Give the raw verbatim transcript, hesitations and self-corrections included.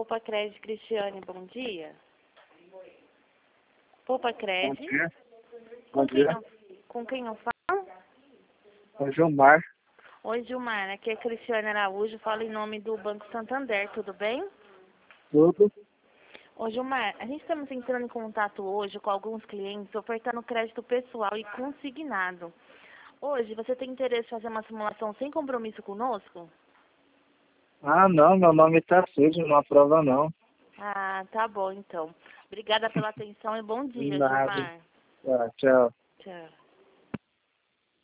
Poupa Crédito, Cristiane, bom dia. Poupa Crédito. Bom dia. Com Bom quem dia. eu, com quem eu falo? É o Gilmar. Oi, Gilmar, aqui é Cristiane Araújo, falo em nome do Banco Santander, tudo bem? Tudo. Ô, Gilmar, a gente está entrando em contato hoje com alguns clientes ofertando crédito pessoal e consignado. Hoje, você tem interesse em fazer uma simulação sem compromisso conosco? Ah, não, meu nome tá sujo, não aprova não. Ah, tá bom, então. Obrigada pela atenção e bom dia, Nada. Gilmar. Tá, tchau. Tchau.